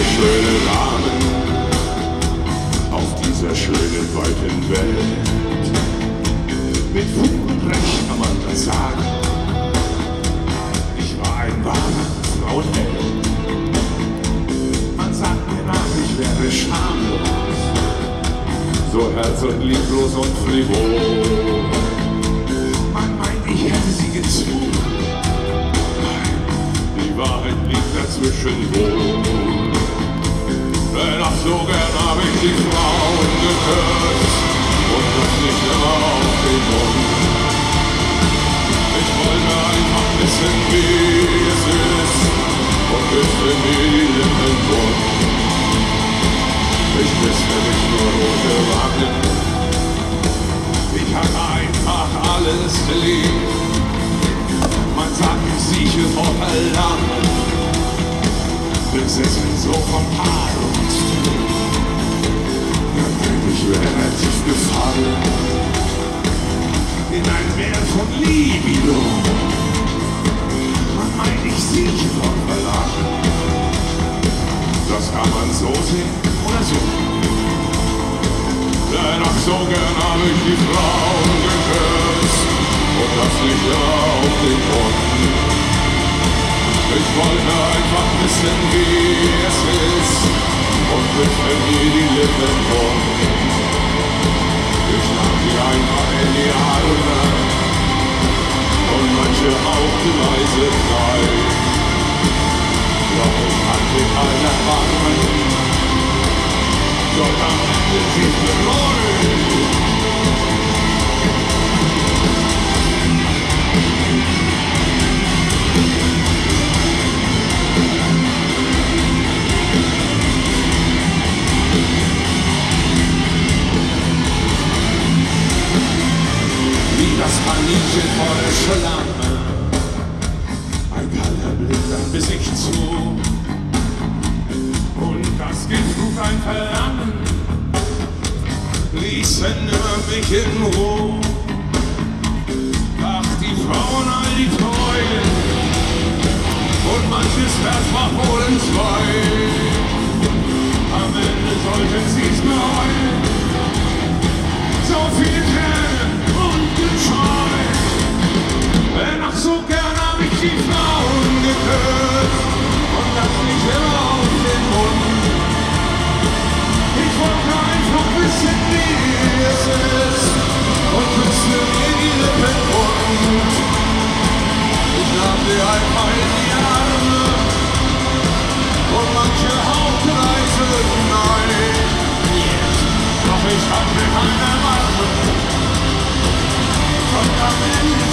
schöne Rahmen auf dieser schönen, weiten Welt. Mit Fug und Recht kann man das sagen, ich war ein wahrer Frauenheld. Man sagt mir nach, ich wäre schamlos, so herz- und lieblos und frivol. Man meint, ich hätte sie gezwungen, nein, die Wahrheit liegt dazwischen wohl. Denn ach, so gern hab ich die Frauen geküsst und das nicht immer auf den Mund. Ich wollte einfach wissen, wie es ist und küsste mir die Lippen wund. Ich küsste nicht nur rote Wangen, ich hatte einfach alles geliebt. Man sagt, ich sieche vor Verlangen, besessen so vom Paarungstrieb. Ja, ich wäre tief gefallen in ein Meer von Libido. Man meint, ich sieche vom Verlangen, das kann man so sehen oder so. Denn ach, so gern habe ich die Frauen geküsst und das nicht immer auf den Mund. Ich wollte einfach wissen, wie es ist und küsste mir die Lippen wund. Ich nahm sie einfach in die Arme und manche hauchten leise frei. Doch ich hatte keine Arme, doch am Ende sie bereut. Das Kaninchen vor der Schlange, ein kalter Blick, dann biss ich zu. Und das Gift ruft ein Verlangen, ließen nimmer mich in Ruhe. Ach, die Frauen, all die Treuen, und manches Herz war wohl entzwei. Am Ende sollten sie's bereuen, so viele Tränen und Geschrei. Denn ach, so gern hab ich die Frauen geküsst und das nicht immer auf den Mund. Ich wollte einfach wissen, wie es ist und küsste mir die Lippen wund. Ich nahm sie einfach in die Arme und manche hauchten leise nein. Doch ich hatte keine Arme. Und am Ende